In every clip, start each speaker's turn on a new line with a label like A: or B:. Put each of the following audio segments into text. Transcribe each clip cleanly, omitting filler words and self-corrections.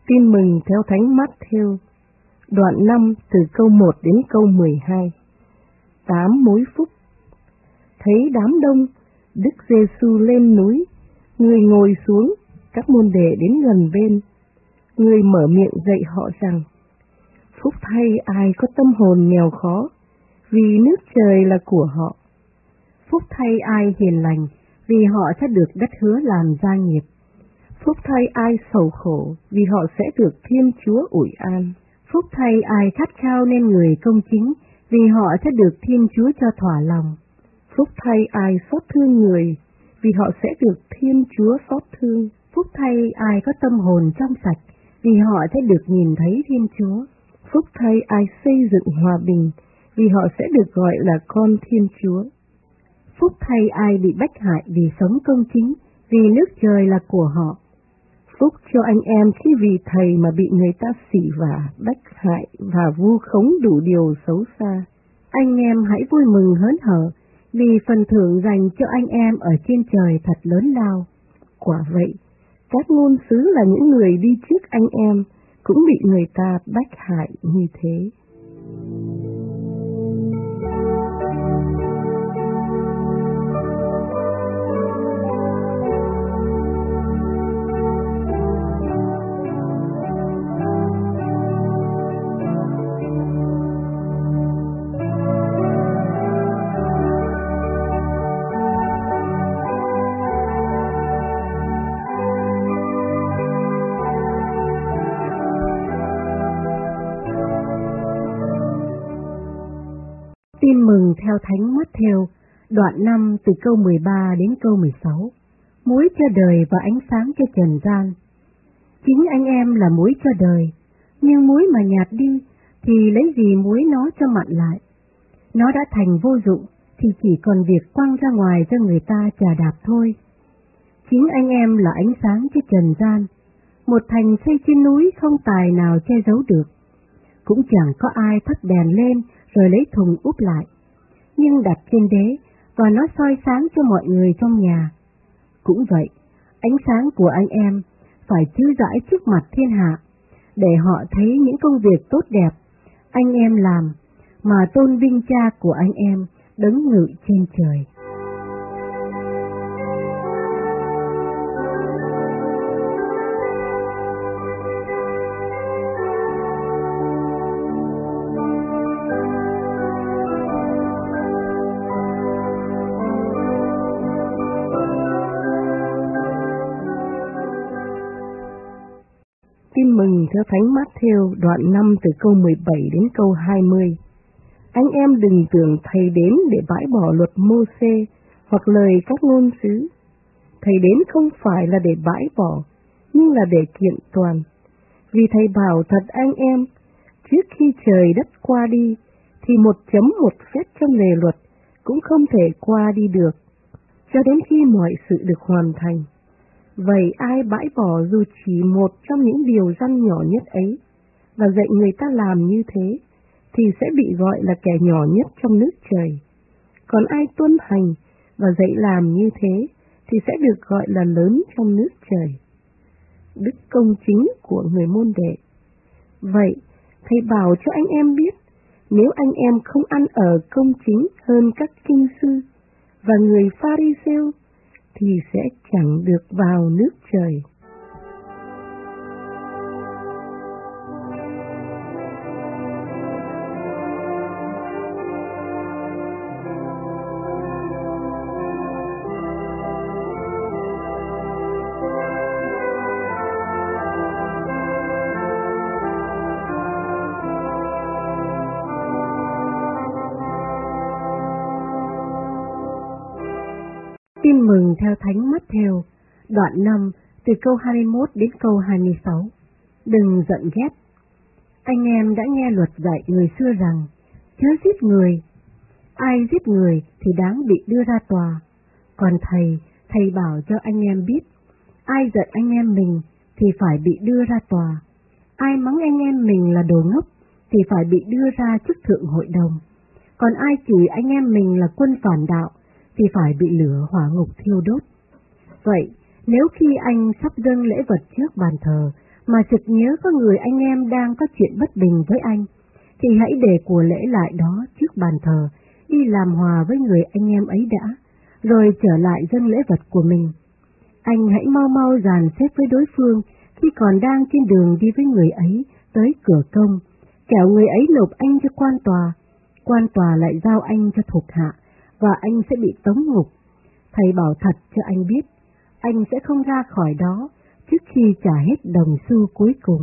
A: Tin mừng theo Thánh Mát-thêu, đoạn 5 từ câu 1 đến câu 12. 8 mối phúc. Thấy đám đông, Đức Giê-xu lên núi, người ngồi xuống, các môn đệ đến gần bên. Người mở miệng dạy họ rằng: phúc thay ai có tâm hồn nghèo khó, vì nước trời là của họ. Phúc thay ai hiền lành, vì họ sẽ được đất hứa làm gia nghiệp. Phúc thay ai sầu khổ, vì họ sẽ được Thiên Chúa ủi an. Phúc thay ai khát khao nên người công chính, vì họ sẽ được Thiên Chúa cho thỏa lòng. Phúc thay ai xót thương người, vì họ sẽ được Thiên Chúa xót thương. Phúc thay ai có tâm hồn trong sạch, vì họ sẽ được nhìn thấy Thiên Chúa. Phúc thay ai xây dựng hòa bình, vì họ sẽ được gọi là con Thiên Chúa. Phúc thay ai bị bách hại vì sống công chính, vì nước trời là của họ. Phúc cho anh em khi vì thầy mà bị người ta xỉ vả, bách hại và vu khống đủ điều xấu xa. Anh em hãy vui mừng hớn hở, vì phần thưởng dành cho anh em ở trên trời thật lớn lao. Quả vậy, các ngôn sứ là những người đi trước anh em, cũng bị người ta bách hại như thế. Tin mừng theo Thánh Mát-thêu, đoạn 5 từ câu 13 đến câu 16. Muối cho đời và ánh sáng cho trần gian. Chính anh em là muối cho đời, nhưng muối mà nhạt đi thì lấy gì muối nó cho mặn lại. Nó đã thành vô dụng thì chỉ còn việc quăng ra ngoài cho người ta chà đạp thôi. Chính anh em là ánh sáng cho trần gian. Một thành xây trên núi không tài nào che giấu được. Cũng chẳng có ai thắp đèn lên rồi lấy thùng úp lại, nhưng đặt trên đế và nó soi sáng cho mọi người trong nhà. Cũng vậy, ánh sáng của anh em phải chiếu rãi trước mặt thiên hạ, để họ thấy những công việc tốt đẹp anh em làm, mà tôn vinh Cha của anh em đấng ngự trên trời. Tin mừng theo Thánh Mát-thêu, đoạn 5 từ câu 17 đến câu 20. Anh em đừng tưởng thầy đến để bãi bỏ luật Mô-sê hoặc lời các ngôn sứ. Thầy đến không phải là để bãi bỏ, nhưng là để kiện toàn. Vì thầy bảo thật anh em, trước khi trời đất qua đi, thì một chấm một phép trong lề luật cũng không thể qua đi được, cho đến khi mọi sự được hoàn thành. Vậy ai bãi bỏ dù chỉ một trong những điều răn nhỏ nhất ấy, và dạy người ta làm như thế, thì sẽ bị gọi là kẻ nhỏ nhất trong nước trời. Còn ai tuân hành và dạy làm như thế, thì sẽ được gọi là lớn trong nước trời. Đức công chính của người môn đệ. Vậy, thầy bảo cho anh em biết, nếu anh em không ăn ở công chính hơn các kinh sư và người Pha-ri-sêu, thì sẽ chẳng được vào nước trời. Tin mừng theo Thánh Mát-thêu, đoạn 5 từ câu 21 đến câu 26. Đừng giận ghét. Anh em đã nghe luật dạy người xưa rằng, chớ giết người. Ai giết người thì đáng bị đưa ra tòa. Còn thầy bảo cho anh em biết, ai giận anh em mình thì phải bị đưa ra tòa. Ai mắng anh em mình là đồ ngốc thì phải bị đưa ra trước thượng hội đồng. Còn ai chửi anh em mình là quân phản đạo thì phải bị lửa hỏa ngục thiêu đốt. Vậy, nếu khi anh sắp dâng lễ vật trước bàn thờ
B: mà sực nhớ có người anh em đang có chuyện bất bình với anh, thì hãy để của lễ lại đó trước bàn thờ, đi làm hòa với người anh em ấy đã, rồi trở lại dâng lễ vật của mình. Anh hãy mau mau dàn xếp với đối phương khi còn đang trên đường đi với người ấy tới cửa công, kẻo người ấy nộp anh cho quan tòa lại giao anh cho thuộc hạ, và anh sẽ bị tống ngục. Thầy bảo thật cho anh biết, anh sẽ không ra khỏi đó trước khi trả hết đồng xu cuối cùng.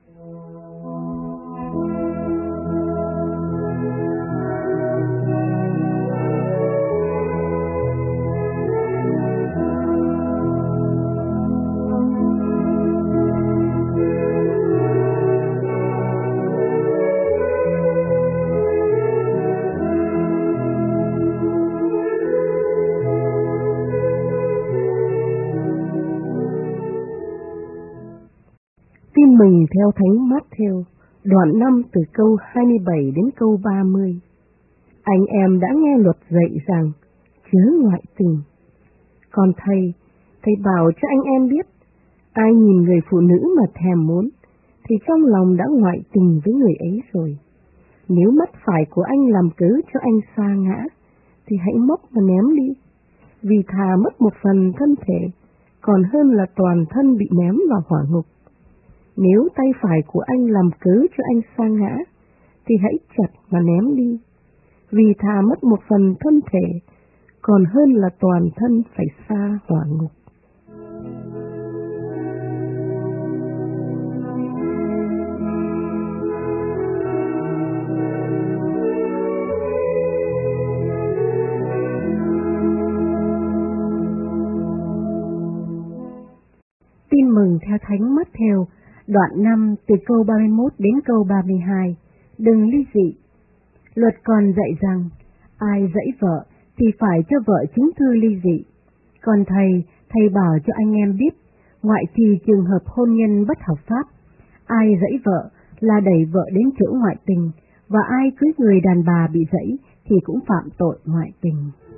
A: Tin mừng theo Thánh Mát-thêu, đoạn 5 từ câu 27 đến câu 30. Anh em đã nghe luật dạy rằng chớ ngoại tình. Còn thầy bảo cho anh em biết, ai nhìn người phụ nữ mà thèm muốn, thì trong lòng đã ngoại tình với người ấy rồi. Nếu mắt phải của anh làm cớ cho anh sa ngã, thì hãy móc và ném đi, vì thà mất một phần thân thể, còn hơn là toàn thân bị ném vào hỏa ngục. Nếu tay phải của anh làm cớ cho anh sa ngã, thì hãy chặt mà ném đi, vì thà mất một phần thân thể, còn hơn là toàn thân phải sa hỏa ngục.
B: Tin mừng theo Thánh Mát-thêu, đoạn 5 từ câu 31 đến câu 32. Đừng ly dị. Luật còn dạy rằng, ai dẫy vợ thì phải cho vợ chứng thư ly dị. Còn thầy bảo cho anh em biết, ngoại trừ trường hợp hôn nhân bất hợp pháp, ai dẫy vợ là đẩy vợ đến chỗ ngoại tình, và ai cưới người đàn bà bị dẫy thì cũng phạm tội ngoại tình.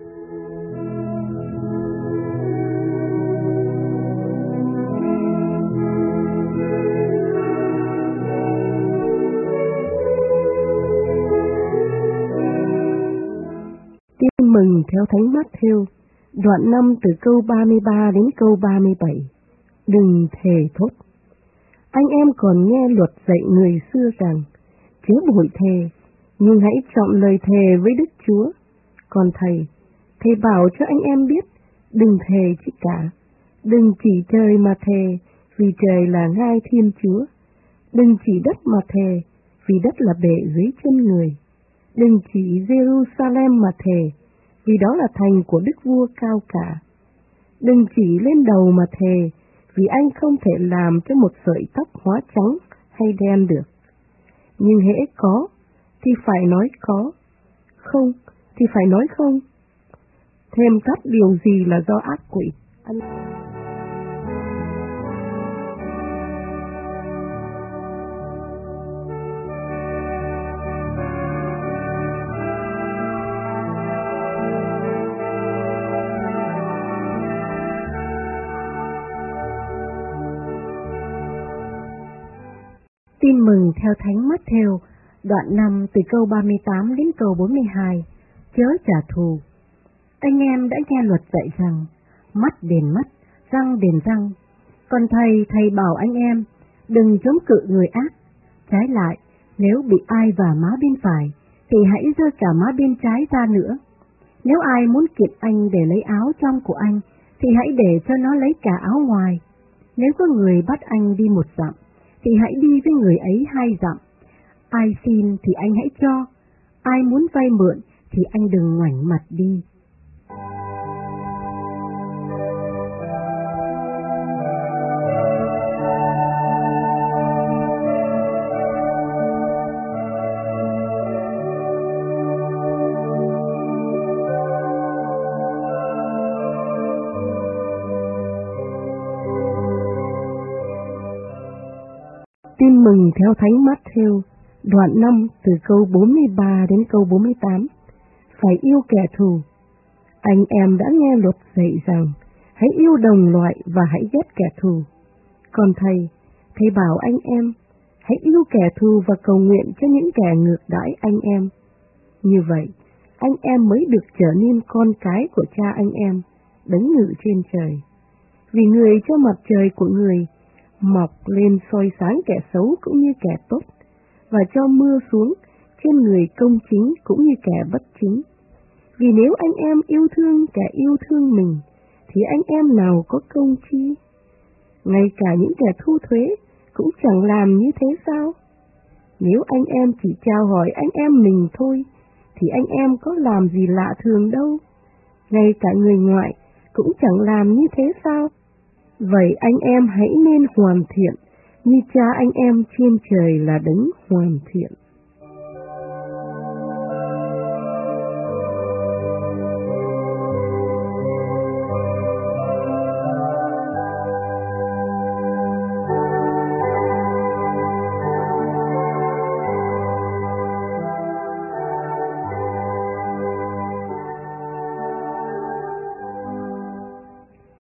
A: Tin mừng theo Thánh Mát-thêu, đoạn 5 từ câu 33 đến câu 37. Đừng thề thốt. Anh em còn nghe luật dạy người xưa rằng, chớ bội thề, nhưng hãy chọn lời thề với Đức Chúa. Còn thầy bảo cho anh em biết, đừng thề chi cả. Đừng chỉ trời mà thề, vì trời là ngai Thiên Chúa. Đừng chỉ đất mà thề, vì đất là bệ dưới chân người. Đừng chỉ Jerusalem mà thề, vì đó là thành của Đức Vua cao cả. Đừng chỉ lên đầu mà thề, vì anh không thể làm cho một sợi tóc hóa trắng hay đen được. Nhưng hễ có, thì phải nói có, không, thì phải nói không. Thêm thắt điều gì là do ác quỷ.
B: Tin mừng theo Thánh Mát-thêu, đoạn 5 từ câu 38 đến câu 42. Chớ trả thù. Anh em đã nghe luật dạy rằng, mắt đền mắt, răng đền răng. Còn thầy bảo anh em, đừng chống cự người ác. Trái lại, nếu bị ai vả má bên phải, thì hãy giơ cả má bên trái ra nữa. Nếu ai muốn kiện anh để lấy áo trong của anh, thì hãy để cho nó lấy cả áo ngoài. Nếu có người bắt anh đi 1 dặm, thì hãy đi với người ấy 2 dặm. Ai xin thì anh hãy cho, ai muốn vay mượn thì anh đừng ngoảnh mặt đi.
A: Tin mừng theo Thánh Mát-thêu, đoạn 5 từ câu 43 đến câu 48. Phải yêu kẻ thù. Anh em đã nghe luật dạy rằng, hãy yêu đồng loại và hãy ghét kẻ thù. Còn thầy Thầy bảo anh em, hãy yêu kẻ thù và cầu nguyện cho những kẻ ngược đãi anh em. Như vậy, anh em mới được trở nên con cái của Cha anh em, đấng ngự trên trời. Vì người cho mặt trời của người mọc lên soi sáng kẻ xấu cũng như kẻ tốt, và cho mưa xuống trên người công chính cũng như kẻ bất chính. Vì nếu anh em yêu thương kẻ yêu thương mình, thì anh em nào có công chi? Ngay cả những kẻ thu thuế cũng chẳng làm như thế sao? Nếu anh em chỉ chào hỏi anh em mình thôi, thì anh em có làm gì lạ thường đâu. Ngay cả người ngoại cũng chẳng làm như thế sao? Vậy anh em hãy nên hoàn thiện, như Cha anh em trên trời là đấng hoàn thiện.